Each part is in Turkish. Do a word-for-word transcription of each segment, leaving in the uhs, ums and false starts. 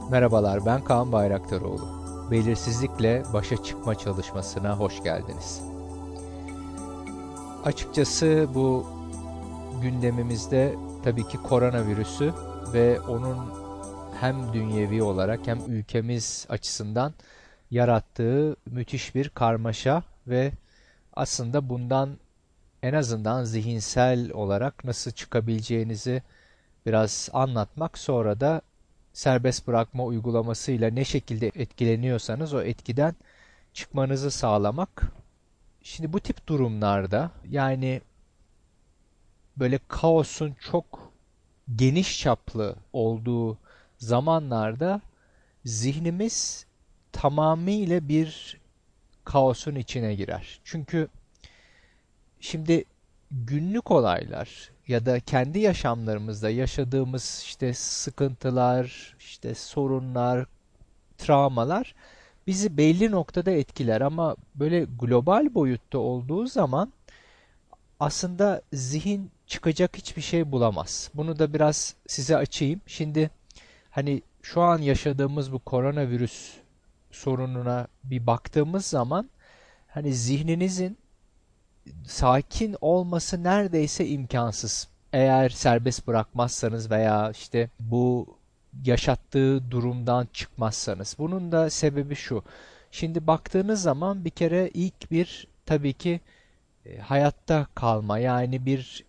Merhabalar, ben Kaan Bayraktaroğlu. Belirsizlikle başa çıkma çalışmasına hoş geldiniz. Açıkçası bu gündemimizde tabii ki koronavirüsü ve onun hem dünyevi olarak hem ülkemiz açısından yarattığı müthiş bir karmaşa ve aslında bundan en azından zihinsel olarak nasıl çıkabileceğinizi biraz anlatmak, sonra da serbest bırakma uygulamasıyla ne şekilde etkileniyorsanız o etkiden çıkmanızı sağlamak. Şimdi bu tip durumlarda, yani böyle kaosun çok geniş çaplı olduğu zamanlarda zihnimiz tamamıyla bir kaosun içine girer. Çünkü şimdi günlük olaylar ya da kendi yaşamlarımızda yaşadığımız işte sıkıntılar, işte sorunlar, travmalar bizi belli noktada etkiler ama böyle global boyutta olduğu zaman aslında zihin çıkacak hiçbir şey bulamaz. Bunu da biraz size açayım. Şimdi hani şu an yaşadığımız bu koronavirüs sorununa bir baktığımız zaman hani zihninizin sakin olması neredeyse imkansız. Eğer serbest bırakmazsanız veya işte bu yaşattığı durumdan çıkmazsanız. Bunun da sebebi şu. Şimdi baktığınız zaman bir kere ilk bir tabii ki e, hayatta kalma, yani bir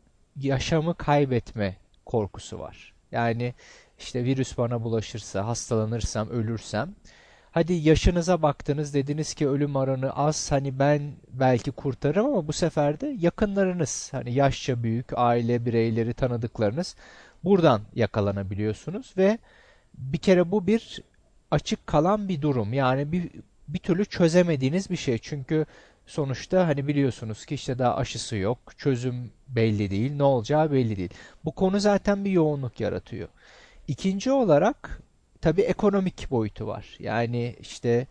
yaşamı kaybetme korkusu var. Yani işte virüs bana bulaşırsa, hastalanırsam, ölürsem. Hadi yaşınıza baktınız, dediniz ki ölüm oranı az, hani ben belki kurtarırım, ama bu sefer de yakınlarınız, hani yaşça büyük aile bireyleri, tanıdıklarınız buradan yakalanabiliyorsunuz ve bir kere bu bir açık kalan bir durum. Yani bir bir türlü çözemediğiniz bir şey. Çünkü sonuçta hani biliyorsunuz ki işte daha aşısı yok, çözüm belli değil, ne olacağı belli değil. Bu konu zaten bir yoğunluk yaratıyor. İkinci olarak tabii ekonomik boyutu var. Yani işte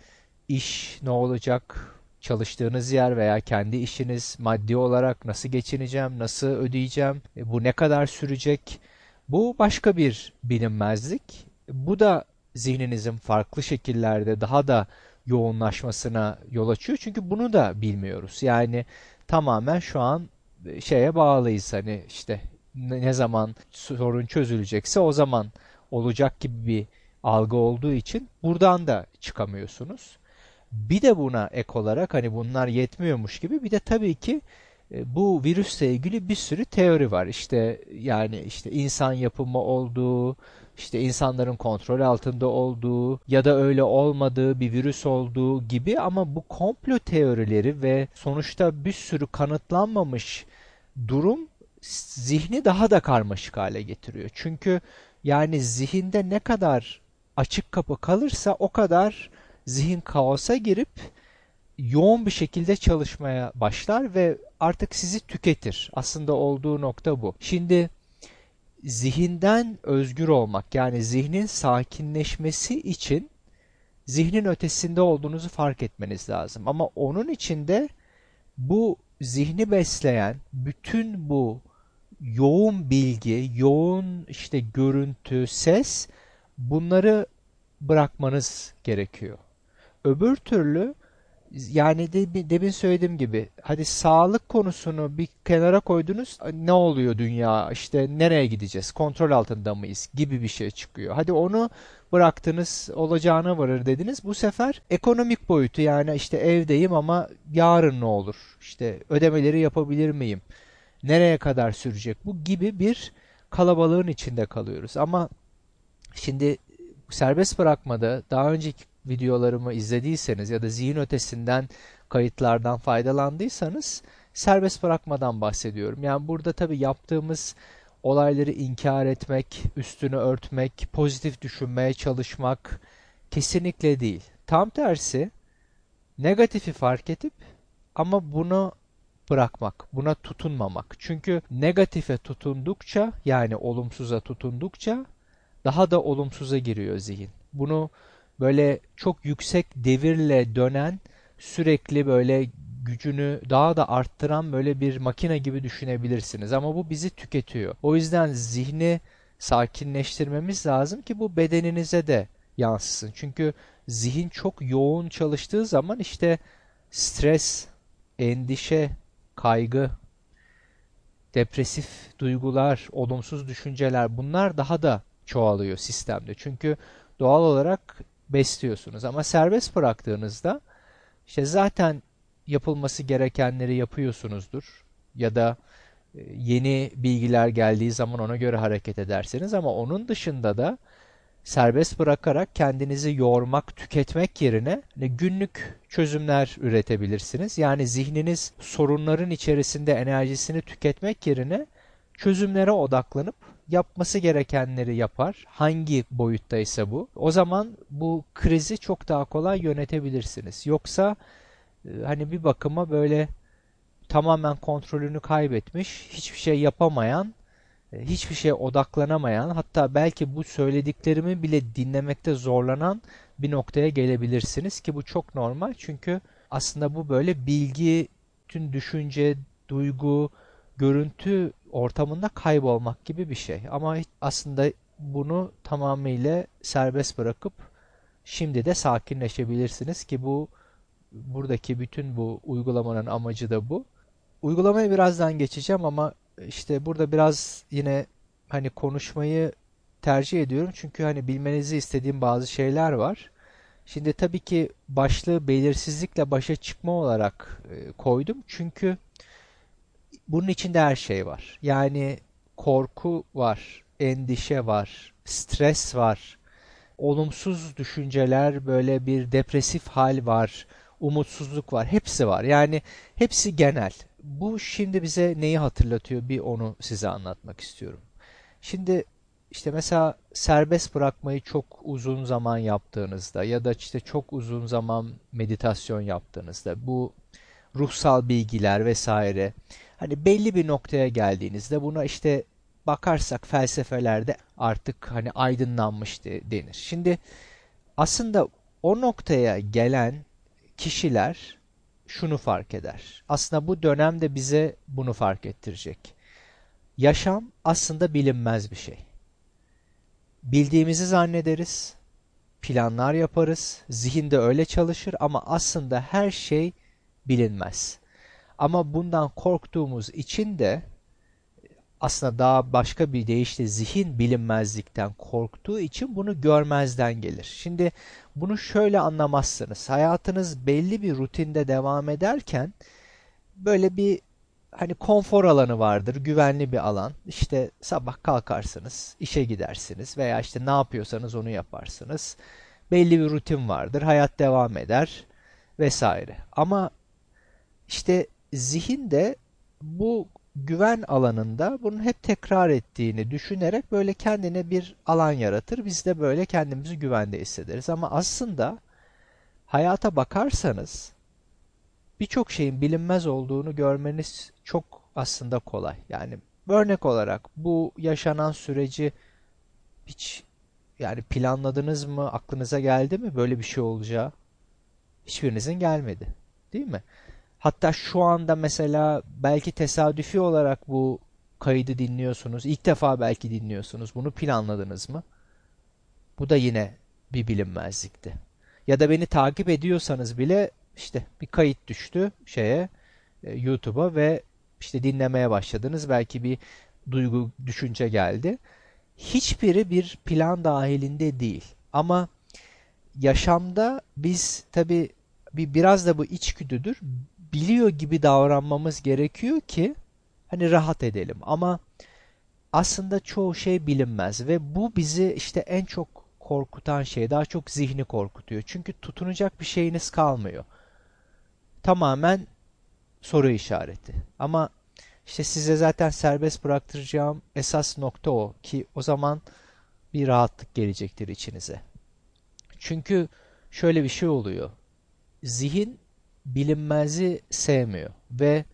iş ne olacak? Çalıştığınız yer veya kendi işiniz, maddi olarak nasıl geçineceğim, nasıl ödeyeceğim, e, bu ne kadar sürecek? Bu başka bir bilinmezlik. Bu da zihninizin farklı şekillerde daha da yoğunlaşmasına yol açıyor. Çünkü bunu da bilmiyoruz. Yani tamamen şu an e, şeye bağlıyız, hani işte ne ne zaman sorun çözülecekse o zaman olacak gibi bir algı olduğu için buradan da çıkamıyorsunuz. Bir de buna ek olarak, hani bunlar yetmiyormuş gibi, bir de tabii ki e, bu virüsle ilgili bir sürü teori var. İşte yani işte insan yapımı olduğu, işte insanların kontrol altında olduğu ya da öyle olmadığı bir virüs olduğu gibi, ama bu komplo teorileri ve sonuçta bir sürü kanıtlanmamış durum zihni daha da karmaşık hale getiriyor. Çünkü yani zihinde ne kadar açık kapı kalırsa o kadar zihin kaosa girip yoğun bir şekilde çalışmaya başlar ve artık sizi tüketir. Aslında olduğu nokta bu. Şimdi zihinden özgür olmak, yani zihnin sakinleşmesi için zihnin ötesinde olduğunuzu fark etmeniz lazım. Ama onun için de bu zihni besleyen bütün bu yoğun bilgi, yoğun işte görüntü, ses, bunları bırakmanız gerekiyor. Öbür türlü, yani de, demin söylediğim gibi, hadi sağlık konusunu bir kenara koydunuz, ne oluyor dünya, işte nereye gideceğiz, kontrol altında mıyız gibi bir şey çıkıyor. Hadi onu bıraktınız, olacağına varır dediniz, bu sefer ekonomik boyutu, yani işte evdeyim ama yarın ne olur, işte ödemeleri yapabilir miyim, nereye kadar sürecek bu gibi bir kalabalığın içinde kalıyoruz. Ama şimdi serbest bırakmada daha önceki videolarımı izlediyseniz ya da zihin ötesinden kayıtlardan faydalandıysanız serbest bırakmadan bahsediyorum. Yani burada tabii yaptığımız olayları inkar etmek, üstünü örtmek, pozitif düşünmeye çalışmak kesinlikle değil. Tam tersi, negatifi fark edip ama bunu bırakmak, buna tutunmamak. Çünkü negatife tutundukça, yani olumsuza tutundukça daha da olumsuza giriyor zihin. Bunu böyle çok yüksek devirle dönen, sürekli böyle gücünü daha da arttıran böyle bir makine gibi düşünebilirsiniz. Ama bu bizi tüketiyor. O yüzden zihni sakinleştirmemiz lazım ki bu bedeninize de yansısın. Çünkü zihin çok yoğun çalıştığı zaman işte stres, endişe, kaygı, depresif duygular, olumsuz düşünceler bunlar daha da çoğalıyor sistemde. Çünkü doğal olarak besliyorsunuz. Ama serbest bıraktığınızda işte zaten yapılması gerekenleri yapıyorsunuzdur. Ya da e, yeni bilgiler geldiği zaman ona göre hareket edersiniz. Ama onun dışında da serbest bırakarak kendinizi yormak, tüketmek yerine hani günlük çözümler üretebilirsiniz. Yani zihniniz sorunların içerisinde enerjisini tüketmek yerine çözümlere odaklanıp yapması gerekenleri yapar. Hangi boyuttaysa bu. O zaman bu krizi çok daha kolay yönetebilirsiniz. Yoksa e, hani bir bakıma böyle tamamen kontrolünü kaybetmiş, hiçbir şey yapamayan, e, hiçbir şeye odaklanamayan, hatta belki bu söylediklerimi bile dinlemekte zorlanan bir noktaya gelebilirsiniz ki bu çok normal. Çünkü aslında bu böyle bilgi, tüm düşünce, duygu, görüntü ortamında kaybolmak gibi bir şey. Ama aslında bunu tamamıyla serbest bırakıp şimdi de sakinleşebilirsiniz ki bu buradaki bütün bu uygulamanın amacı da bu. Uygulamaya birazdan geçeceğim ama işte burada biraz yine hani konuşmayı tercih ediyorum. Çünkü hani bilmenizi istediğim bazı şeyler var. Şimdi tabii ki başlığı belirsizlikle başa çıkma olarak e, koydum. Çünkü bunun içinde her şey var. Yani korku var, endişe var, stres var, olumsuz düşünceler, böyle bir depresif hal var, umutsuzluk var. Hepsi var. Yani hepsi genel. Bu şimdi bize neyi hatırlatıyor? Bir onu size anlatmak istiyorum. Şimdi işte mesela serbest bırakmayı çok uzun zaman yaptığınızda ya da işte çok uzun zaman meditasyon yaptığınızda bu ruhsal bilgiler vesaire hani belli bir noktaya geldiğinizde buna işte bakarsak felsefelerde artık hani aydınlanmış de, denir. Şimdi aslında o noktaya gelen kişiler şunu fark eder. Aslında bu dönemde bize bunu fark ettirecek. Yaşam aslında bilinmez bir şey. Bildiğimizi zannederiz, planlar yaparız, zihinde öyle çalışır ama aslında her şey bilinmez. Ama bundan korktuğumuz için de aslında daha başka bir deyişle zihin bilinmezlikten korktuğu için bunu görmezden gelir. Şimdi bunu şöyle anlamazsınız. Hayatınız belli bir rutinde devam ederken böyle bir hani konfor alanı vardır, güvenli bir alan. İşte sabah kalkarsınız, işe gidersiniz veya işte ne yapıyorsanız onu yaparsınız. Belli bir rutin vardır, hayat devam eder vesaire. Ama işte zihin de bu güven alanında bunun hep tekrar ettiğini düşünerek böyle kendine bir alan yaratır. Biz de böyle kendimizi güvende hissederiz. Ama aslında hayata bakarsanız birçok şeyin bilinmez olduğunu görmeniz çok aslında kolay. Yani örnek olarak bu yaşanan süreci hiç yani planladınız mı? Aklınıza geldi mi böyle bir şey olacağı? Hiçbirinizin gelmedi. Değil mi? Hatta şu anda mesela belki tesadüfi olarak bu kaydı dinliyorsunuz. İlk defa belki dinliyorsunuz. Bunu planladınız mı? Bu da yine bir bilinmezlikti. Ya da beni takip ediyorsanız bile işte bir kayıt düştü şeye e, YouTube'a ve işte dinlemeye başladınız. Belki bir duygu, düşünce geldi. Hiçbiri bir plan dahilinde değil. Ama yaşamda biz tabii bir biraz da bu içgüdüdür. Biliyor gibi davranmamız gerekiyor ki hani rahat edelim. Ama aslında çoğu şey bilinmez ve bu bizi işte en çok korkutan şey, daha çok zihni korkutuyor. Çünkü tutunacak bir şeyiniz kalmıyor. Tamamen soru işareti. Ama işte size zaten serbest bıraktıracağım esas nokta o ki o zaman bir rahatlık gelecektir içinize. Çünkü şöyle bir şey oluyor. Zihin bilinmezi sevmiyor ve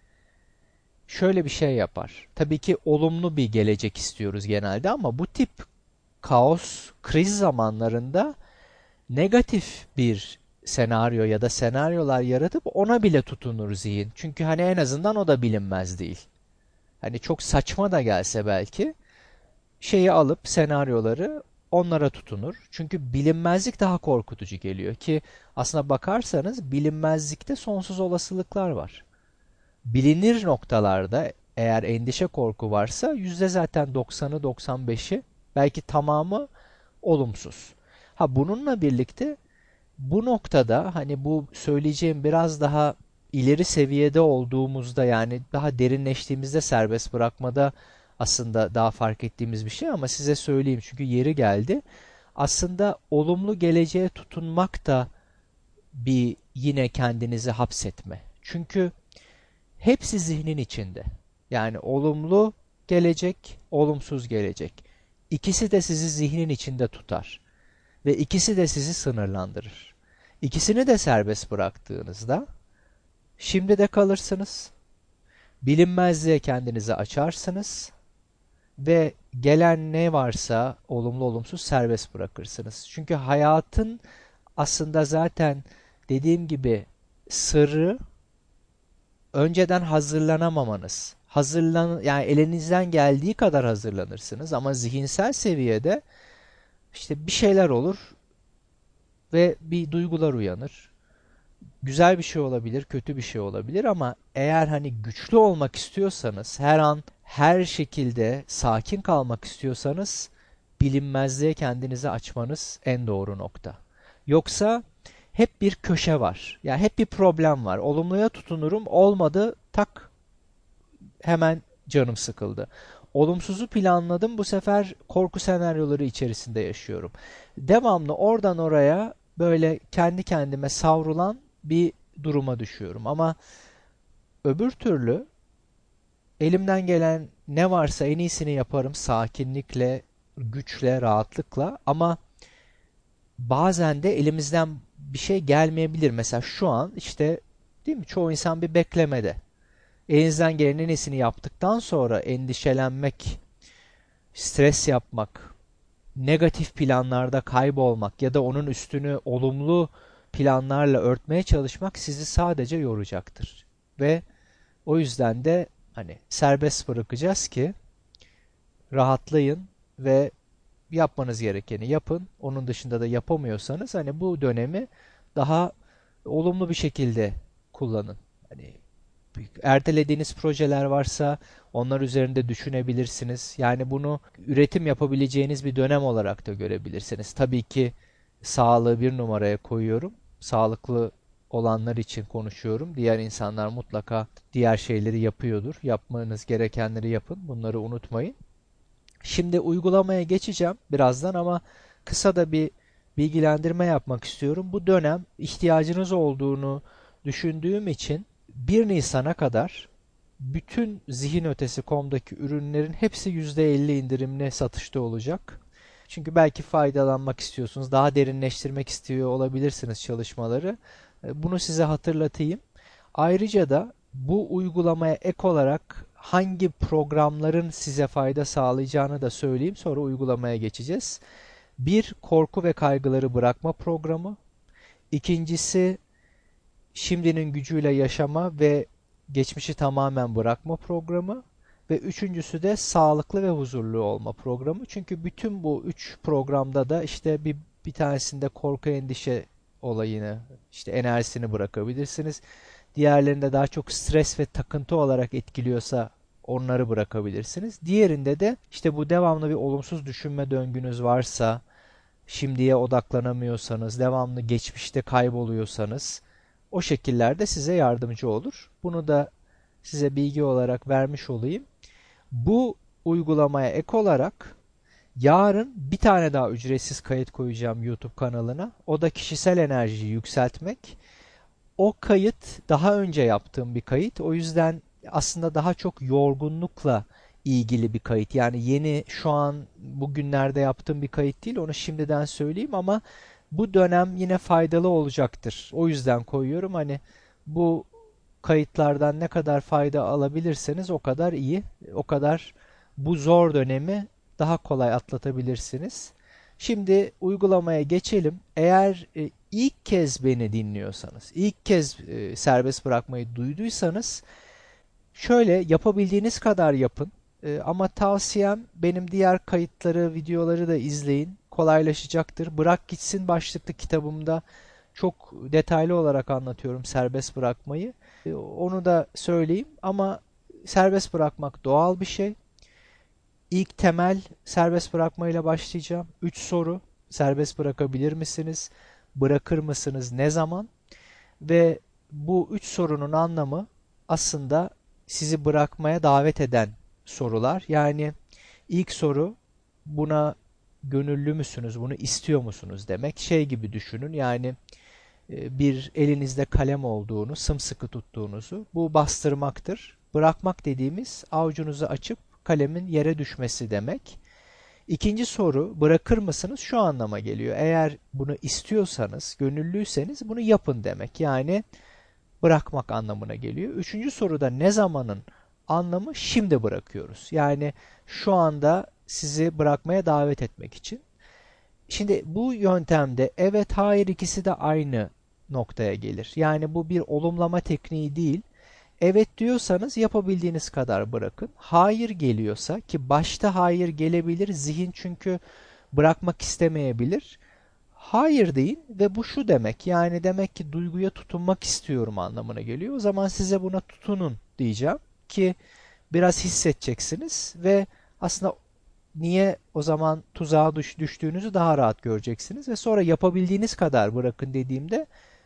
şöyle bir şey yapar. Tabii ki olumlu bir gelecek istiyoruz genelde ama bu tip kaos, kriz zamanlarında negatif bir senaryo ya da senaryolar yaratıp ona bile tutunur zihin. Çünkü hani en azından o da bilinmez değil. Hani çok saçma da gelse belki şeyi alıp senaryoları onlara tutunur. Çünkü bilinmezlik daha korkutucu geliyor ki aslına bakarsanız bilinmezlikte sonsuz olasılıklar var. Bilinir noktalarda eğer endişe korku varsa yüzde zaten doksanı doksan beşi belki tamamı olumsuz. Ha bununla birlikte bu noktada hani bu söyleyeceğim biraz daha ileri seviyede olduğumuzda yani daha derinleştiğimizde serbest bırakmada aslında daha fark ettiğimiz bir şey ama size söyleyeyim çünkü yeri geldi. Aslında olumlu geleceğe tutunmak da bir yine kendinizi hapsetme. Çünkü hepsi zihnin içinde. Yani olumlu gelecek, olumsuz gelecek. İkisi de sizi zihnin içinde tutar. Ve ikisi de sizi sınırlandırır. İkisini de serbest bıraktığınızda şimdi de kalırsınız. Bilinmezliğe kendinizi açarsınız. Ve gelen ne varsa olumlu olumsuz serbest bırakırsınız. Çünkü hayatın aslında zaten dediğim gibi sırrı önceden hazırlanamamanız. Hazırlan yani elinizden geldiği kadar hazırlanırsınız ama zihinsel seviyede işte bir şeyler olur ve bir duygular uyanır. Güzel bir şey olabilir, kötü bir şey olabilir ama eğer hani güçlü olmak istiyorsanız, her an her şekilde sakin kalmak istiyorsanız bilinmezliğe kendinizi açmanız en doğru nokta. Yoksa hep bir köşe var. Yani hep bir problem var. Olumluya tutunurum, olmadı tak hemen canım sıkıldı. Olumsuzu planladım, bu sefer korku senaryoları içerisinde yaşıyorum. Devamlı oradan oraya böyle kendi kendime savrulan bir duruma düşüyorum. Ama öbür türlü elimden gelen ne varsa en iyisini yaparım sakinlikle, güçle, rahatlıkla ama bazen de elimizden bir şey gelmeyebilir. Mesela şu an işte değil mi? Çoğu insan bir beklemede. Elinizden gelenin en iyisini yaptıktan sonra endişelenmek, stres yapmak, negatif planlarda kaybolmak ya da onun üstünü olumlu planlarla örtmeye çalışmak sizi sadece yoracaktır. Ve o yüzden de hani serbest bırakacağız ki rahatlayın ve yapmanız gerekeni yapın. Onun dışında da yapamıyorsanız hani bu dönemi daha olumlu bir şekilde kullanın. Hani ertelediğiniz projeler varsa onlar üzerinde düşünebilirsiniz. Yani bunu üretim yapabileceğiniz bir dönem olarak da görebilirsiniz. Tabii ki sağlığı bir numaraya koyuyorum. Sağlıklı olanlar için konuşuyorum. Diğer insanlar mutlaka diğer şeyleri yapıyordur. Yapmanız gerekenleri yapın. Bunları unutmayın. Şimdi uygulamaya geçeceğim birazdan ama kısa da bir bilgilendirme yapmak istiyorum. Bu dönem ihtiyacınız olduğunu düşündüğüm için bir Nisan'a kadar bütün zihinötesi nokta com'daki ürünlerin hepsi yüzde elli indirimli satışta olacak. Çünkü belki faydalanmak istiyorsunuz, daha derinleştirmek istiyor olabilirsiniz çalışmaları. Bunu size hatırlatayım. Ayrıca da bu uygulamaya ek olarak hangi programların size fayda sağlayacağını da söyleyeyim. Sonra uygulamaya geçeceğiz. Bir, korku ve kaygıları bırakma programı. İkincisi, şimdinin gücüyle yaşama ve geçmişi tamamen bırakma programı. Ve üçüncüsü de sağlıklı ve huzurlu olma programı. Çünkü bütün bu üç programda da işte bir, bir tanesinde korku endişe olayını, işte enerjisini bırakabilirsiniz. Diğerlerinde daha çok stres ve takıntı olarak etkiliyorsa onları bırakabilirsiniz. Diğerinde de işte bu devamlı bir olumsuz düşünme döngünüz varsa, şimdiye odaklanamıyorsanız, devamlı geçmişte kayboluyorsanız o şekillerde size yardımcı olur. Bunu da size bilgi olarak vermiş olayım. Bu uygulamaya ek olarak yarın bir tane daha ücretsiz kayıt koyacağım YouTube kanalına. O da kişisel enerjiyi yükseltmek. O kayıt daha önce yaptığım bir kayıt. O yüzden aslında daha çok yorgunlukla ilgili bir kayıt. Yani yeni şu an bugünlerde yaptığım bir kayıt değil. Onu şimdiden söyleyeyim ama bu dönem yine faydalı olacaktır. O yüzden koyuyorum. Hani bu kayıtlardan ne kadar fayda alabilirseniz o kadar iyi. O kadar bu zor dönemi daha kolay atlatabilirsiniz. Şimdi uygulamaya geçelim. Eğer e, ilk kez beni dinliyorsanız, ilk kez e, serbest bırakmayı duyduysanız şöyle yapabildiğiniz kadar yapın. E, ama tavsiyem benim diğer kayıtları, videoları da izleyin. kolaylaşacaktır. Bırak Gitsin başlıklı kitabımda çok detaylı olarak anlatıyorum serbest bırakmayı. E, Onu da söyleyeyim ama serbest bırakmak doğal bir şey. İlk temel serbest bırakmayla başlayacağım. Üç soru. Serbest bırakabilir misiniz? Bırakır mısınız? Ne zaman? Ve bu üç sorunun anlamı aslında sizi bırakmaya davet eden sorular. Yani ilk soru, buna gönüllü müsünüz? Bunu istiyor musunuz demek. Şey gibi düşünün. Yani e, bir elinizde kalem olduğunu, sımsıkı tuttuğunuzu, bu bastırmaktır. Bırakmak dediğimiz avucunuzu açıp kalemin yere düşmesi demek. İkinci soru, bırakır mısınız? Şu anlama geliyor. Eğer bunu istiyorsanız, gönüllüyseniz bunu yapın demek. Yani bırakmak anlamına geliyor. Üçüncü soruda ne zamanın anlamı, şimdi bırakıyoruz. Yani şu anda sizi bırakmaya davet etmek için. Şimdi bu yöntemde evet, hayır ikisi de aynı noktaya gelir. Yani bu bir olumlama tekniği değil. Evet diyorsanız yapabildiğiniz kadar bırakın. Hayır geliyorsa, ki başta hayır gelebilir, zihin çünkü bırakmak istemeyebilir. Hayır deyin ve bu şu demek, yani demek ki duyguya tutunmak istiyorum anlamına geliyor. O zaman size buna tutunun diyeceğim ki biraz hissedeceksiniz ve aslında niye o zaman tuzağa düş, düştüğünüzü daha rahat göreceksiniz ve sonra yapabildiğiniz kadar bırakın dediğimde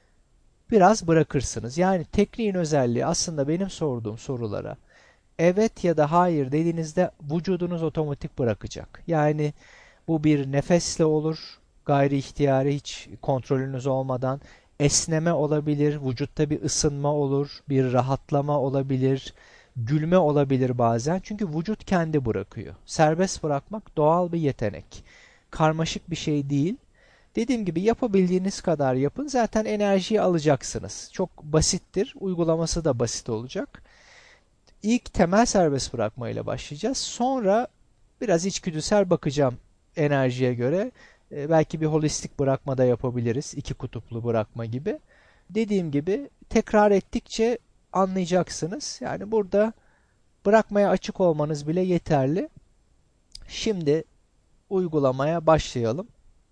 biraz bırakırsınız. Yani tekniğin özelliği aslında benim sorduğum sorulara evet ya da hayır dediğinizde vücudunuz otomatik bırakacak. Yani bu bir nefesle olur, gayri ihtiyari, hiç kontrolünüz olmadan esneme olabilir, vücutta bir ısınma olur, bir rahatlama olabilir, gülme olabilir bazen. Çünkü vücut kendi bırakıyor. Serbest bırakmak doğal bir yetenek. Karmaşık bir şey değil. Dediğim gibi yapabildiğiniz kadar yapın. Zaten enerjiyi alacaksınız. Çok basittir. Uygulaması da basit olacak. İlk temel serbest bırakma ile başlayacağız. Sonra biraz içgüdüsel bakacağım enerjiye göre. E, belki bir holistik bırakma da yapabiliriz. İki kutuplu bırakma gibi. Dediğim gibi tekrar ettikçe anlayacaksınız. Yani burada bırakmaya açık olmanız bile yeterli. Şimdi uygulamaya başlayalım.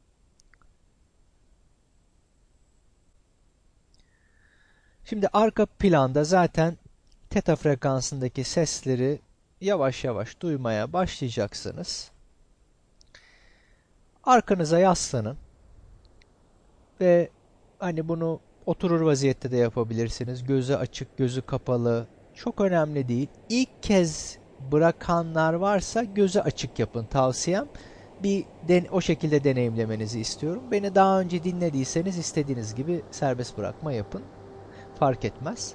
Şimdi arka planda zaten teta frekansındaki sesleri yavaş yavaş duymaya başlayacaksınız. Arkanıza yaslanın ve hani bunu oturur vaziyette de yapabilirsiniz. Gözü açık, gözü kapalı. Çok önemli değil. İlk kez bırakanlar varsa gözü açık yapın tavsiyem. Bir den o şekilde deneyimlemenizi istiyorum. Beni daha önce dinlediyseniz istediğiniz gibi serbest bırakma yapın. Fark etmez.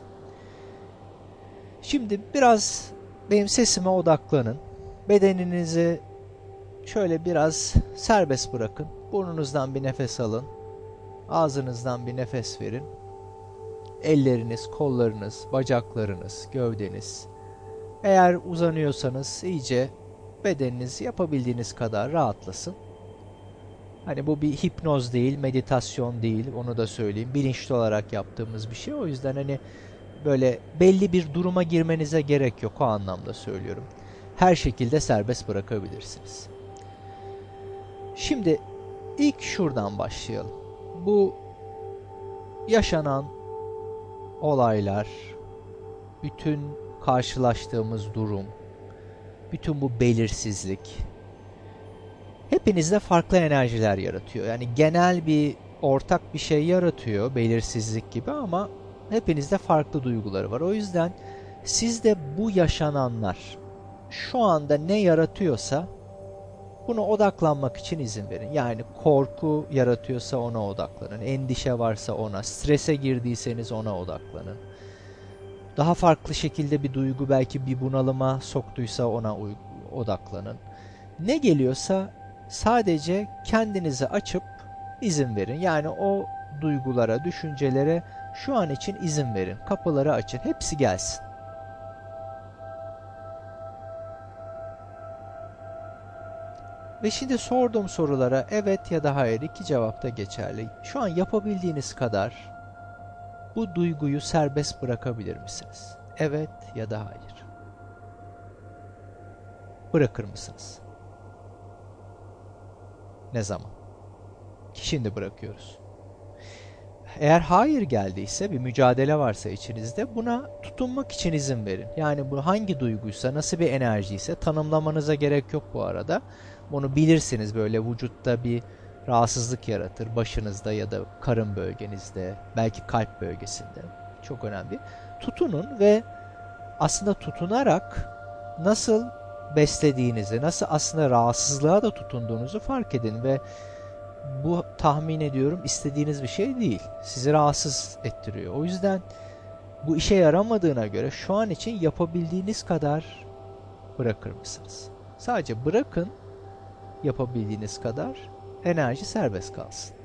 Şimdi biraz benim sesime odaklanın. Bedeninizi şöyle biraz serbest bırakın. Burnunuzdan bir nefes alın. Ağzınızdan bir nefes verin. Elleriniz, kollarınız, bacaklarınız, gövdeniz. Eğer uzanıyorsanız iyice bedeniniz yapabildiğiniz kadar rahatlasın. Hani bu bir hipnoz değil, meditasyon değil, onu da söyleyeyim. Bilinçli olarak yaptığımız bir şey. O yüzden hani böyle belli bir duruma girmenize gerek yok, o anlamda söylüyorum. Her şekilde serbest bırakabilirsiniz. Şimdi ilk şuradan başlayalım. Bu yaşanan olaylar, bütün karşılaştığımız durum, bütün bu belirsizlik hepinizde farklı enerjiler yaratıyor. Yani genel bir ortak bir şey yaratıyor, belirsizlik gibi, ama hepinizde farklı duyguları var. O yüzden sizde bu yaşananlar şu anda ne yaratıyorsa buna odaklanmak için izin verin. Yani korku yaratıyorsa ona odaklanın. Endişe varsa ona, strese girdiyseniz ona odaklanın. Daha farklı şekilde bir duygu belki bir bunalıma soktuysa ona odaklanın. Ne geliyorsa sadece kendinizi açıp izin verin. Yani o duygulara, düşüncelere şu an için izin verin. Kapıları açın. Hepsi gelsin. Ve şimdi sorduğum sorulara evet ya da hayır iki cevapta geçerli. Şu an yapabildiğiniz kadar bu duyguyu serbest bırakabilir misiniz? Evet ya da hayır. Bırakır mısınız? Ne zaman? ki şimdi bırakıyoruz. Eğer hayır geldiyse, bir mücadele varsa içinizde, buna tutunmak için izin verin. Yani bu hangi duyguysa, nasıl bir enerjiyse tanımlamanıza gerek yok bu arada. Bunu bilirsiniz, böyle vücutta bir rahatsızlık yaratır. Başınızda ya da karın bölgenizde, belki kalp bölgesinde. Çok önemli. Tutunun ve aslında tutunarak nasıl beslediğinizi, nasıl aslında rahatsızlığa da tutunduğunuzu fark edin ve bu, tahmin ediyorum, istediğiniz bir şey değil. Sizi rahatsız ettiriyor. O yüzden bu işe yaramadığına göre şu an için yapabildiğiniz kadar bırakır mısınız? Sadece bırakın, yapabildiğiniz kadar enerji serbest kalsın.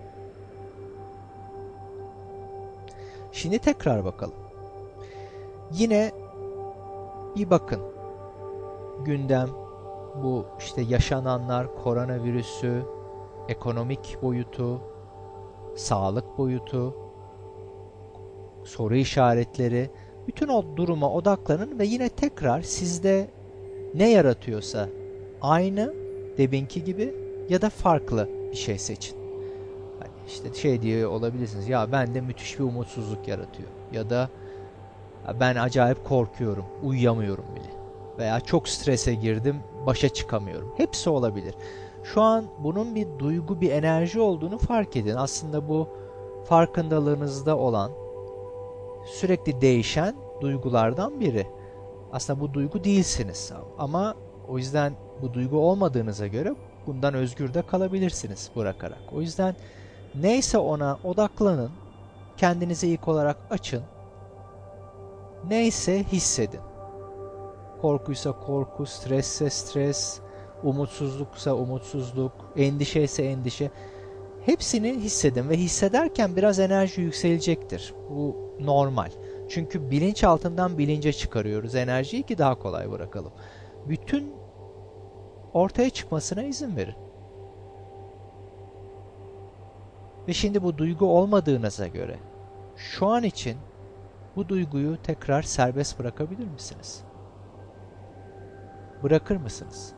Şimdi tekrar bakalım. Yine bir bakın. Gündem, bu işte yaşananlar, koronavirüsü, ekonomik boyutu, sağlık boyutu, soru işaretleri, bütün o duruma odaklanın ve yine tekrar sizde ne yaratıyorsa aynı deminki gibi ya da farklı bir şey seçin. Hani işte şey diye olabilirsiniz, ya bende müthiş bir umutsuzluk yaratıyor ya da ben acayip korkuyorum, uyuyamıyorum bile veya çok strese girdim, başa çıkamıyorum. Hepsi olabilir. Şu an bunun bir duygu, bir enerji olduğunu fark edin. Aslında bu farkındalığınızda olan, sürekli değişen duygulardan biri. Aslında bu duygu değilsiniz ama o yüzden bu duygu olmadığınıza göre bundan özgür de kalabilirsiniz bırakarak. O yüzden neyse ona odaklanın, kendinizi ilk olarak açın, neyse hissedin. Korkuysa korku, stresse stres, umutsuzluksa umutsuzluk, endişeyse endişe. Hepsini hissedin ve hissederken biraz enerji yükselecektir. Bu normal. Çünkü bilinçaltından bilince çıkarıyoruz enerjiyi ki daha kolay bırakalım. Bütün ortaya çıkmasına izin verin. Ve şimdi bu duygu olmadığınıza göre şu an için bu duyguyu tekrar serbest bırakabilir misiniz? Bırakır mısınız?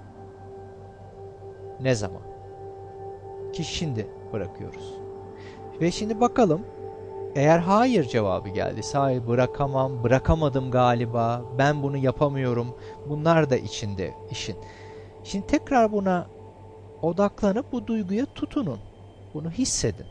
Ne zaman? Ki şimdi bırakıyoruz. Ve şimdi bakalım, eğer hayır cevabı geldiyse, hayır bırakamam, bırakamadım galiba, ben bunu yapamıyorum, bunlar da içinde işin. Şimdi tekrar buna odaklanıp bu duyguya tutunun. Bunu hissedin.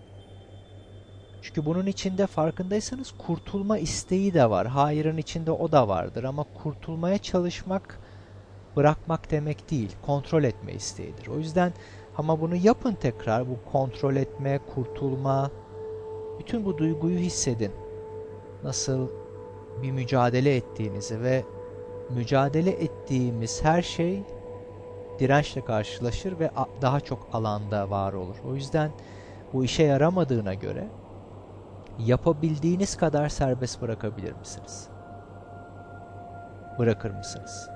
Çünkü bunun içinde farkındaysanız kurtulma isteği de var. Hayırın içinde o da vardır ama kurtulmaya çalışmak bırakmak demek değil. Kontrol etme isteğidir. O yüzden ama bunu yapın tekrar. Bu kontrol etme, kurtulma, bütün bu duyguyu hissedin. Nasıl bir mücadele ettiğinizi ve mücadele ettiğimiz her şey dirençle karşılaşır ve daha çok alanda var olur. O yüzden bu işe yaramadığına göre yapabildiğiniz kadar serbest bırakabilir misiniz? Bırakır mısınız?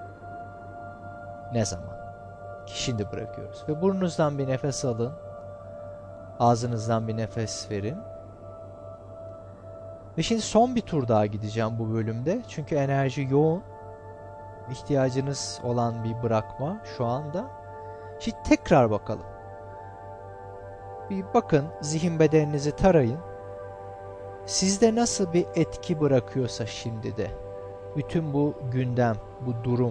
Ne zaman? Şimdi bırakıyoruz. Ve burnunuzdan bir nefes alın. Ağzınızdan bir nefes verin. Ve şimdi son bir tur daha gideceğim bu bölümde. Çünkü enerji yoğun. İhtiyacınız olan bir bırakma şu anda. Şimdi tekrar bakalım. Bir bakın, zihin bedeninizi tarayın. Sizde nasıl bir etki bırakıyorsa şimdi de. Bütün bu gündem, bu durum,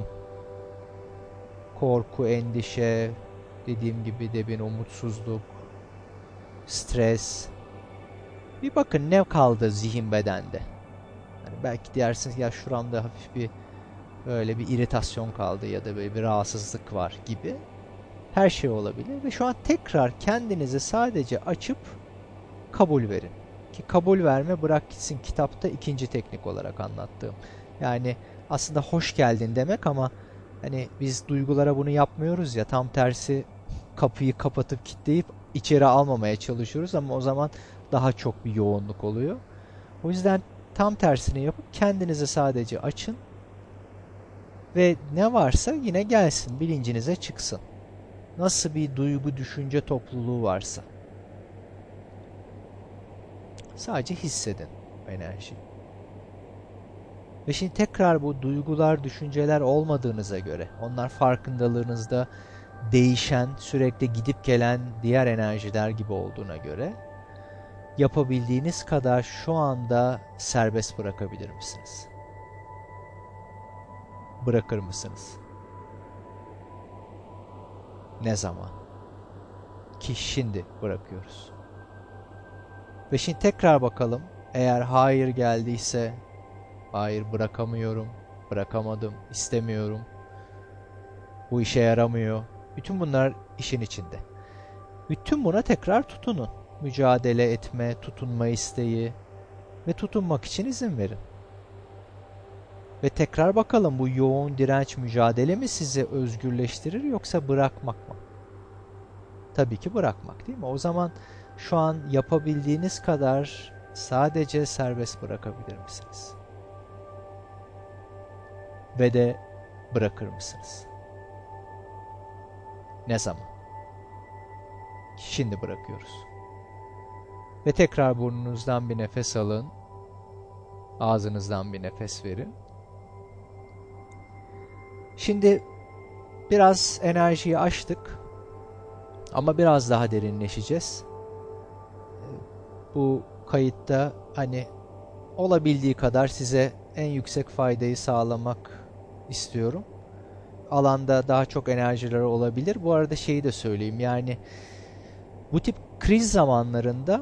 korku, endişe, dediğim gibi demin umutsuzluk, stres. Bir bakın ne kaldı zihin bedende. Yani belki dersiniz ya şuramda hafif bir böyle bir iritasyon kaldı ya da böyle bir rahatsızlık var gibi. Her şey olabilir ve şu an tekrar kendinizi sadece açıp kabul verin. Ki kabul verme bırak gitsin kitapta ikinci teknik olarak anlattığım. Yani aslında hoş geldin demek ama hani biz duygulara bunu yapmıyoruz ya, tam tersi kapıyı kapatıp kilitleyip içeri almamaya çalışıyoruz ama o zaman daha çok bir yoğunluk oluyor. O yüzden tam tersini yapıp kendinizi sadece açın ve ne varsa yine gelsin, bilincinize çıksın. Nasıl bir duygu, düşünce topluluğu varsa. Sadece hissedin enerjiyi. Ve şimdi tekrar bu duygular, düşünceler olmadığınıza göre, onlar farkındalığınızda değişen, sürekli gidip gelen diğer enerjiler gibi olduğuna göre yapabildiğiniz kadar şu anda serbest bırakabilir misiniz? Bırakır mısınız? Ne zaman? Ki şimdi bırakıyoruz. Ve şimdi tekrar bakalım. Eğer hayır geldiyse, hayır bırakamıyorum, bırakamadım, istemiyorum, bu işe yaramıyor. Bütün bunlar işin içinde. Bütün buna tekrar tutunun. Mücadele etme, tutunma isteği ve tutunmak için izin verin. Ve tekrar bakalım, bu yoğun direnç, mücadele mi sizi özgürleştirir yoksa bırakmak mı? Tabii ki bırakmak, değil mi? O zaman şu an yapabildiğiniz kadar sadece serbest bırakabilir misiniz? Ve de bırakır mısınız? Ne zaman? Şimdi bırakıyoruz. Ve tekrar burnunuzdan bir nefes alın. Ağzınızdan bir nefes verin. Şimdi biraz enerjiyi aştık. Ama biraz daha derinleşeceğiz. Bu kayıtta hani olabildiği kadar size en yüksek faydayı sağlamak istiyorum. Alanda daha çok enerjiler olabilir. Bu arada şeyi de söyleyeyim. Yani bu tip kriz zamanlarında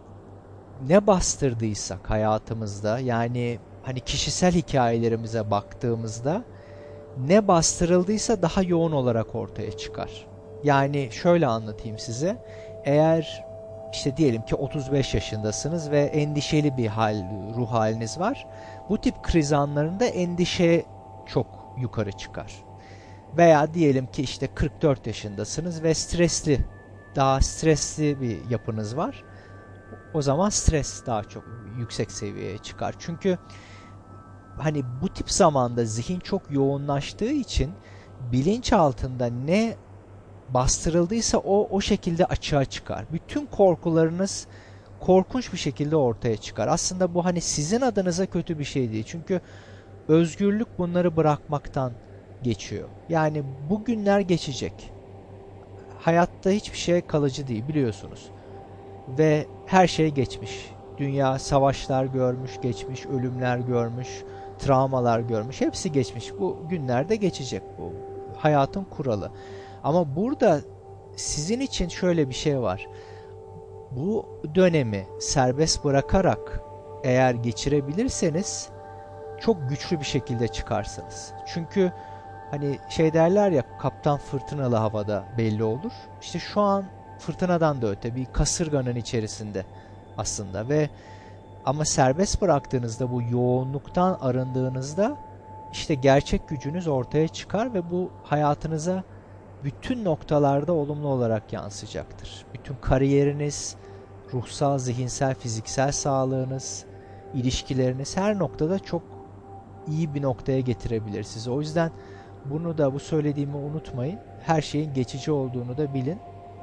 ne bastırdıysak hayatımızda, yani hani kişisel hikayelerimize baktığımızda ne bastırıldıysa daha yoğun olarak ortaya çıkar. Yani şöyle anlatayım size. Eğer işte diyelim ki otuz beş yaşındasınız ve endişeli bir hal, ruh haliniz var. Bu tip kriz anlarında endişe çok yukarı çıkar. Veya diyelim ki işte kırk dört yaşındasınız ve stresli, daha stresli bir yapınız var. O zaman stres daha çok yüksek seviyeye çıkar. Çünkü hani bu tip zamanda zihin çok yoğunlaştığı için bilinç altında ne bastırıldıysa o o şekilde açığa çıkar. Bütün korkularınız korkunç bir şekilde ortaya çıkar. Aslında bu hani sizin adınıza kötü bir şey değil. Çünkü özgürlük bunları bırakmaktan geçiyor. Yani bu günler geçecek. Hayatta hiçbir şey kalıcı değil, biliyorsunuz. Ve her şey geçmiş. Dünya savaşlar görmüş, geçmiş, ölümler görmüş, travmalar görmüş. Hepsi geçmiş. Bu günlerde geçecek. Bu hayatın kuralı. Ama burada sizin için şöyle bir şey var. Bu dönemi serbest bırakarak eğer geçirebilirseniz çok güçlü bir şekilde çıkarsınız. Çünkü hani şey derler ya, kaptan fırtınalı havada belli olur. İşte şu an fırtınadan da öte bir kasırganın içerisinde aslında ve ama serbest bıraktığınızda, bu yoğunluktan arındığınızda işte gerçek gücünüz ortaya çıkar ve bu hayatınıza bütün noktalarda olumlu olarak yansıyacaktır. Bütün kariyeriniz, ruhsal, zihinsel, fiziksel sağlığınız, ilişkileriniz her noktada çok iyi bir noktaya getirebilir sizi. O yüzden bunu da, bu söylediğimi unutmayın. Her şeyin geçici olduğunu da bilin.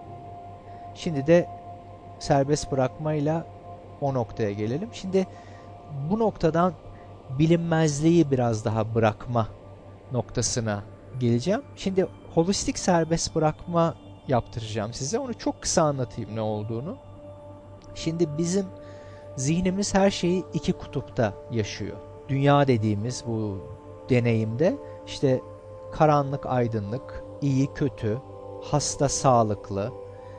Şimdi de serbest bırakmayla o noktaya gelelim. Şimdi bu noktadan bilinmezliği biraz daha bırakma noktasına geleceğim. Şimdi holistik serbest bırakma yaptıracağım size. Onu çok kısa anlatayım ne olduğunu. Şimdi bizim zihnimiz her şeyi iki kutupta yaşıyor. Dünya dediğimiz bu deneyimde işte karanlık, aydınlık, iyi, kötü, hasta, sağlıklı,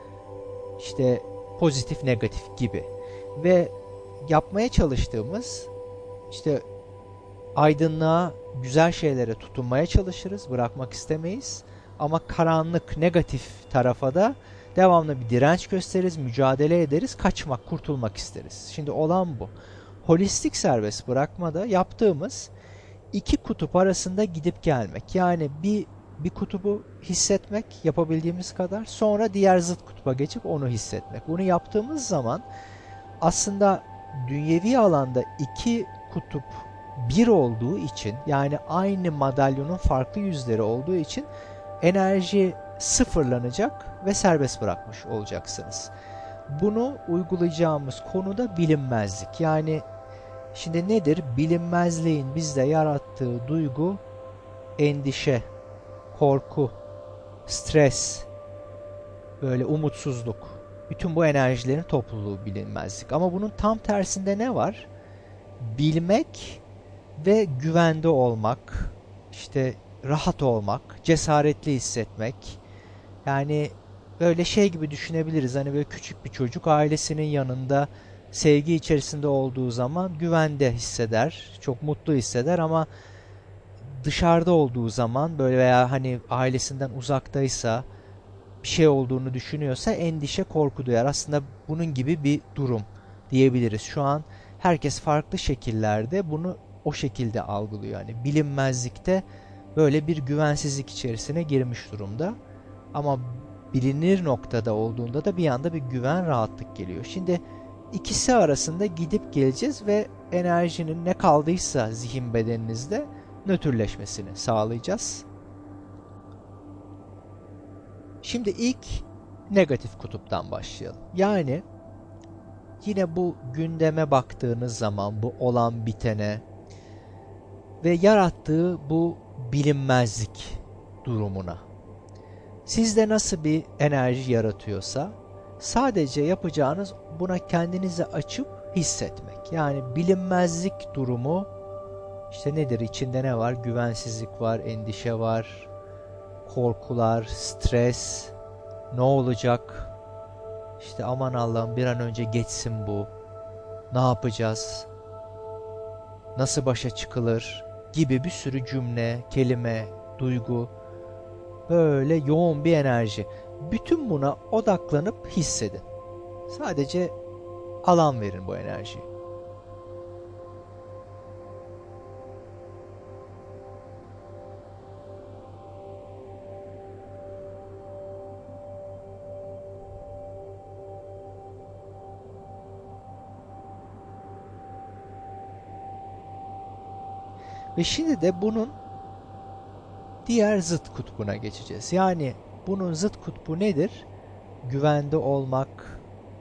işte pozitif, negatif gibi. Ve yapmaya çalıştığımız işte aydınlığa, güzel şeylere tutunmaya çalışırız, bırakmak istemeyiz. Ama karanlık, negatif tarafa da devamlı bir direnç gösteririz, mücadele ederiz, kaçmak, kurtulmak isteriz. Şimdi olan bu. Holistik serbest bırakmada yaptığımız iki kutup arasında gidip gelmek. Yani bir bir kutubu hissetmek yapabildiğimiz kadar, sonra diğer zıt kutuba geçip onu hissetmek. Bunu yaptığımız zaman aslında dünyevi alanda iki kutup bir olduğu için, yani aynı madalyonun farklı yüzleri olduğu için enerji sıfırlanacak ve serbest bırakmış olacaksınız. Bunu uygulayacağımız konu da bilinmezlik. Yani şimdi nedir? Bilinmezliğin bizde yarattığı duygu endişe, korku, stres, böyle umutsuzluk. Bütün bu enerjilerin topluluğu bilinmezlik. Ama bunun tam tersinde ne var? Bilmek ve güvende olmak, işte rahat olmak, cesaretli hissetmek. Yani böyle şey gibi düşünebiliriz. Hani böyle küçük bir çocuk ailesinin yanında sevgi içerisinde olduğu zaman güvende hisseder, çok mutlu hisseder ama dışarıda olduğu zaman böyle veya hani ailesinden uzaktaysa bir şey olduğunu düşünüyorsa endişe, korku duyar. Aslında bunun gibi bir durum diyebiliriz. Şu an herkes farklı şekillerde bunu o şekilde algılıyor. Yani bilinmezlikte böyle bir güvensizlik içerisine girmiş durumda. Ama bilinir noktada olduğunda da bir anda bir güven, rahatlık geliyor. Şimdi ikisi arasında gidip geleceğiz ve enerjinin ne kaldıysa zihin bedeninizde nötrleşmesini sağlayacağız. Şimdi ilk negatif kutuptan başlayalım. Yani yine bu gündeme baktığınız zaman bu olan bitene ve yarattığı bu bilinmezlik durumuna. Sizde nasıl bir enerji yaratıyorsa sadece yapacağınız buna kendinizi açıp hissetmek. Yani bilinmezlik durumu işte nedir? İçinde ne var? Güvensizlik var, endişe var, korkular, stres, ne olacak? İşte aman Allah'ım bir an önce geçsin bu. Ne yapacağız? Nasıl başa çıkılır? Gibi bir sürü cümle, kelime, duygu, böyle yoğun bir enerji. Bütün buna odaklanıp hissedin. Sadece alan verin bu enerjiye. Ve şimdi de bunun diğer zıt kutbuna geçeceğiz. Yani bunun zıt kutbu nedir? Güvende olmak,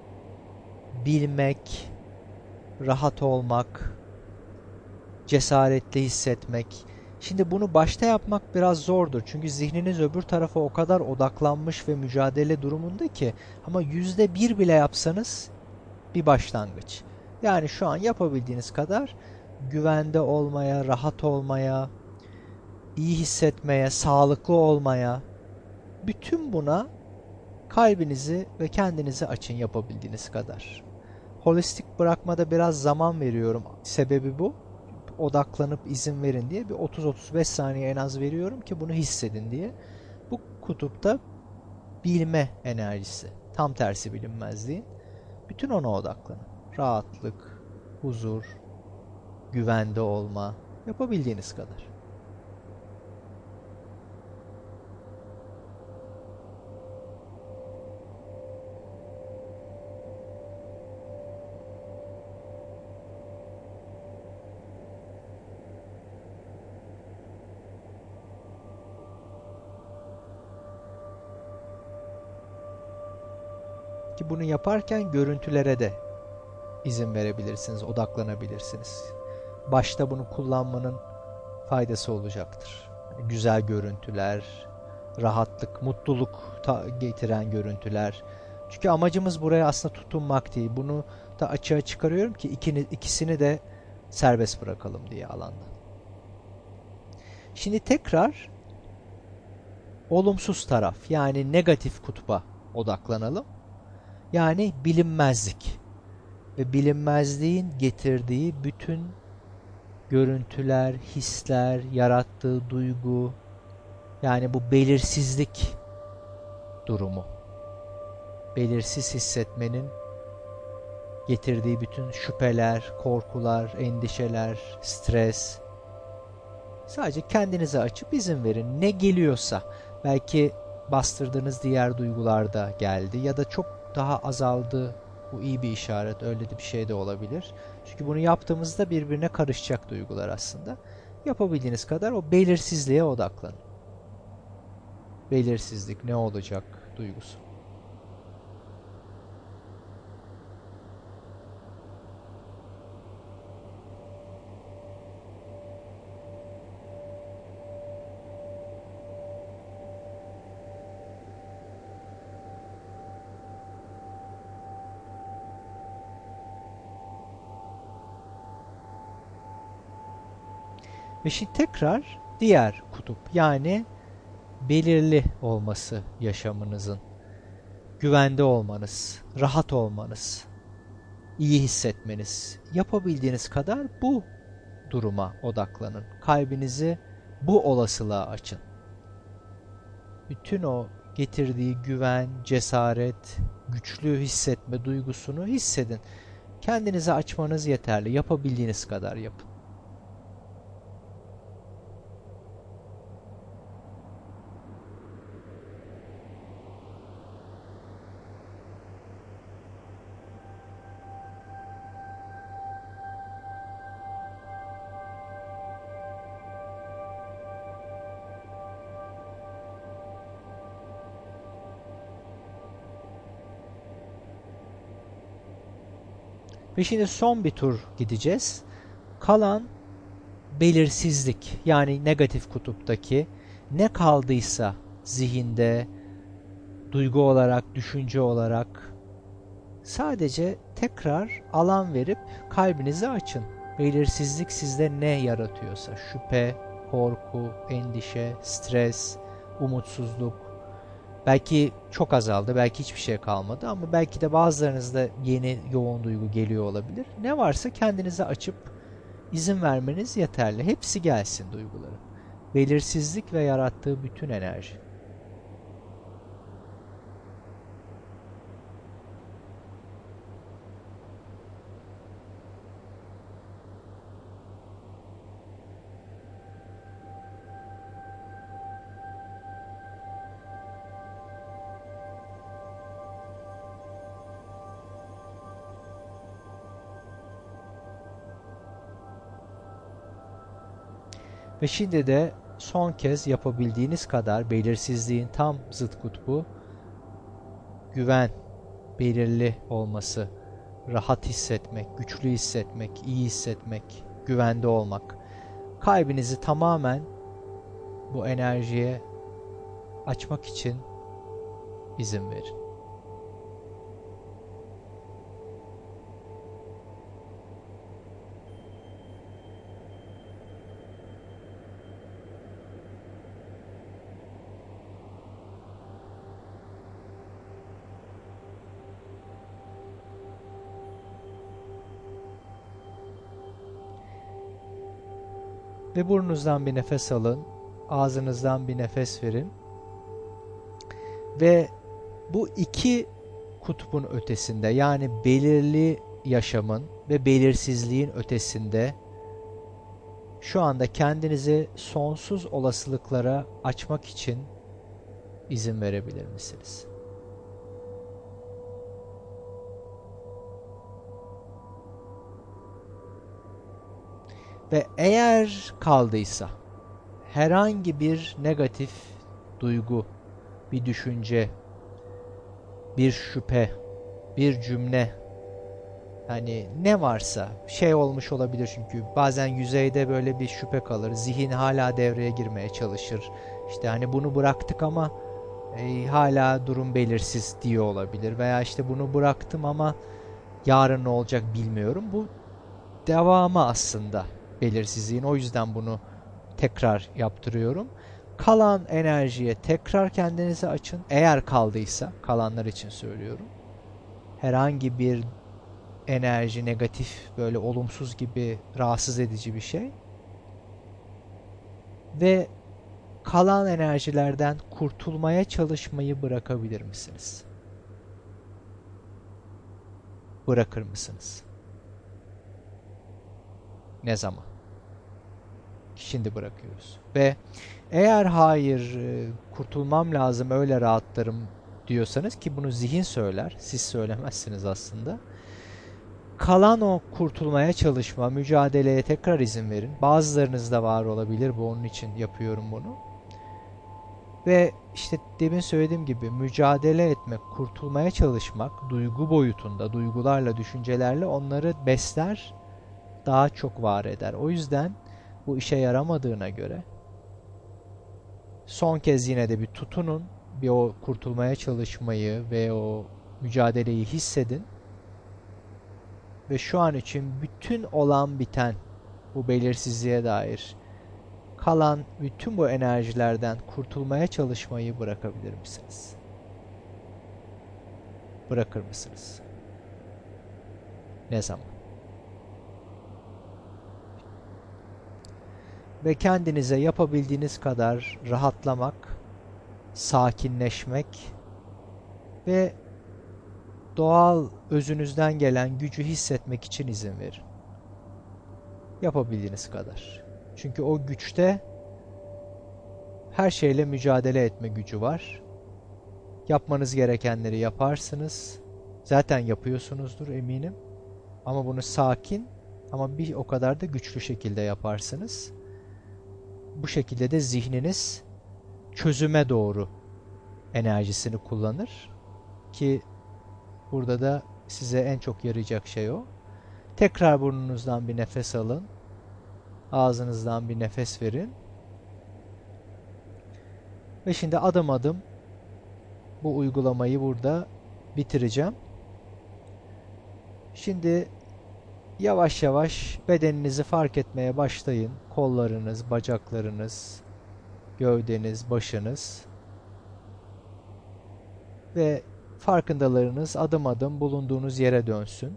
bilmek, rahat olmak, cesaretli hissetmek. Şimdi bunu başta yapmak biraz zordur. Çünkü zihniniz öbür tarafa o kadar odaklanmış ve mücadele durumunda ki. Ama yüzde bir bile yapsanız bir başlangıç. Yani şu an yapabildiğiniz kadar güvende olmaya, rahat olmaya, iyi hissetmeye, sağlıklı olmaya, bütün buna kalbinizi ve kendinizi açın yapabildiğiniz kadar. Holistik bırakmada biraz zaman veriyorum. Sebebi bu. Odaklanıp izin verin diye bir otuz otuz beş saniye en az veriyorum ki bunu hissedin diye. Bu kutupta bilme enerjisi. Tam tersi bilinmezliğin. Bütün ona odaklanın. Rahatlık, huzur, güvende olma. Yapabildiğiniz kadar. Ki bunu yaparken görüntülere de izin verebilirsiniz, odaklanabilirsiniz. Başta bunu kullanmanın faydası olacaktır. Yani güzel görüntüler, rahatlık, mutluluk getiren görüntüler. Çünkü amacımız buraya aslında tutunmak değil. Bunu da açığa çıkarıyorum ki ikini, ikisini de serbest bırakalım diye alanda. Şimdi tekrar olumsuz taraf yani negatif kutba odaklanalım. Yani bilinmezlik ve bilinmezliğin getirdiği bütün görüntüler, hisler, yarattığı duygu, yani bu belirsizlik durumu. Belirsiz hissetmenin getirdiği bütün şüpheler, korkular, endişeler, stres. Sadece kendinize açıp izin verin. Ne geliyorsa, belki bastırdığınız diğer duygular da geldi ya da çok daha azaldı. Bu iyi bir işaret. Öyle de bir şey de olabilir. Çünkü bunu yaptığımızda birbirine karışacak duygular aslında. Yapabildiğiniz kadar o belirsizliğe odaklanın. Belirsizlik, ne olacak duygusu. Ve şimdi tekrar diğer kutup, yani belirli olması yaşamınızın, güvende olmanız, rahat olmanız, iyi hissetmeniz. Yapabildiğiniz kadar bu duruma odaklanın. Kalbinizi bu olasılığa açın. Bütün o getirdiği güven, cesaret, güçlü hissetme duygusunu hissedin. Kendinize açmanız yeterli. Yapabildiğiniz kadar yapın. Ve şimdi son bir tur gideceğiz. Kalan belirsizlik, yani negatif kutuptaki ne kaldıysa zihinde, duygu olarak, düşünce olarak sadece tekrar alan verip kalbinizi açın. Belirsizlik sizde ne yaratıyorsa, şüphe, korku, endişe, stres, umutsuzluk, belki çok azaldı, belki hiçbir şey kalmadı ama belki de bazılarınızda yeni yoğun duygu geliyor olabilir. Ne varsa kendinize açıp izin vermeniz yeterli. Hepsi gelsin duyguların. Belirsizlik ve yarattığı bütün enerji. Ve şimdi de son kez yapabildiğiniz kadar belirsizliğin tam zıt kutbu güven, belirli olması, rahat hissetmek, güçlü hissetmek, iyi hissetmek, güvende olmak. Kalbinizi tamamen bu enerjiye açmak için izin verin. Ve burnunuzdan bir nefes alın, ağzınızdan bir nefes verin. Ve bu iki kutbun ötesinde, yani belirli yaşamın ve belirsizliğin ötesinde şu anda kendinizi sonsuz olasılıklara açmak için izin verebilir misiniz? Ve eğer kaldıysa herhangi bir negatif duygu, bir düşünce, bir şüphe, bir cümle, hani ne varsa şey olmuş olabilir, çünkü bazen yüzeyde böyle bir şüphe kalır. Zihin hala devreye girmeye çalışır. İşte hani bunu bıraktık ama e, hala durum belirsiz diyor olabilir. Veya işte bunu bıraktım ama yarın ne olacak bilmiyorum. Bu devamı aslında belirsizliğin. O yüzden bunu tekrar yaptırıyorum. Kalan enerjiye tekrar kendinizi açın. Eğer kaldıysa, kalanlar için söylüyorum. Herhangi bir enerji, negatif, böyle olumsuz gibi rahatsız edici bir şey. Ve kalan enerjilerden kurtulmaya çalışmayı bırakabilir misiniz? Bırakır mısınız? Ne zaman? Şimdi bırakıyoruz. Ve eğer hayır, kurtulmam lazım, öyle rahatlarım diyorsanız, ki bunu zihin söyler, siz söylemezsiniz aslında. Kalan o kurtulmaya çalışma, mücadeleye tekrar izin verin. Bazılarınızda var olabilir, bu onun için yapıyorum bunu. Ve işte demin söylediğim gibi mücadele etmek, kurtulmaya çalışmak, duygu boyutunda, duygularla, düşüncelerle onları besler, daha çok var eder. O yüzden bu işe yaramadığına göre son kez yine de bir tutunun, bir o kurtulmaya çalışmayı ve o mücadeleyi hissedin. Ve şu an için bütün olan biten, bu belirsizliğe dair kalan bütün bu enerjilerden kurtulmaya çalışmayı bırakabilir misiniz? Bırakır mısınız? Ne zaman? Ve kendinize yapabildiğiniz kadar rahatlamak, sakinleşmek ve doğal özünüzden gelen gücü hissetmek için izin verin. Yapabildiğiniz kadar. Çünkü o güçte her şeyle mücadele etme gücü var. Yapmanız gerekenleri yaparsınız. Zaten yapıyorsunuzdur eminim. Ama bunu sakin ama bir o kadar da güçlü şekilde yaparsınız. Bu şekilde de zihniniz çözüme doğru enerjisini kullanır. Ki burada da size en çok yarayacak şey o. Tekrar burnunuzdan bir nefes alın. Ağzınızdan bir nefes verin. Ve şimdi adım adım bu uygulamayı burada bitireceğim. Şimdi yavaş yavaş bedeninizi fark etmeye başlayın. Kollarınız, bacaklarınız, gövdeniz, başınız ve farkındalarınız adım adım bulunduğunuz yere dönsün.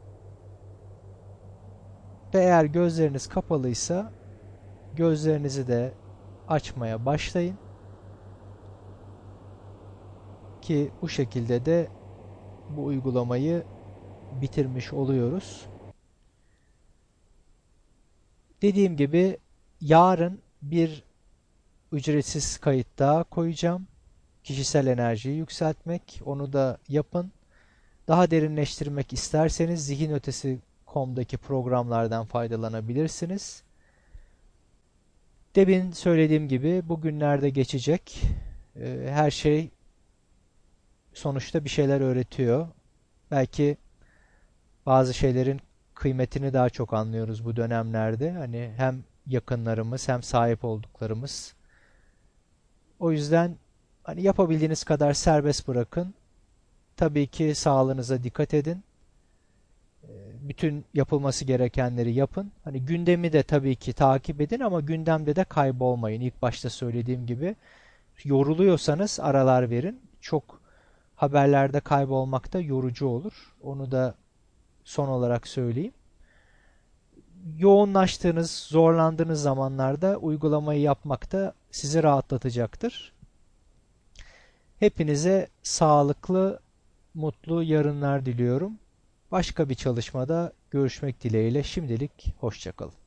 Ve eğer gözleriniz kapalıysa gözlerinizi de açmaya başlayın. Ki bu şekilde de bu uygulamayı bitirmiş oluyoruz. Dediğim gibi yarın bir ücretsiz kayıt daha koyacağım. Kişisel enerjiyi yükseltmek. Onu da yapın. Daha derinleştirmek isterseniz zihinötesi nokta com'daki programlardan faydalanabilirsiniz. Demin söylediğim gibi bugünlerde geçecek. Her şey sonuçta bir şeyler öğretiyor. Belki bazı şeylerin kıymetini daha çok anlıyoruz bu dönemlerde. Hani hem yakınlarımız hem sahip olduklarımız. O yüzden hani yapabildiğiniz kadar serbest bırakın. Tabii ki sağlığınıza dikkat edin. Bütün yapılması gerekenleri yapın. Hani gündemi de tabii ki takip edin ama gündemde de kaybolmayın. İlk başta söylediğim gibi yoruluyorsanız aralar verin. Çok haberlerde kaybolmak da yorucu olur. Onu da son olarak söyleyeyim. Yoğunlaştığınız, zorlandığınız zamanlarda uygulamayı yapmak da sizi rahatlatacaktır. Hepinize sağlıklı, mutlu yarınlar diliyorum. Başka bir çalışmada görüşmek dileğiyle şimdilik hoşça kalın.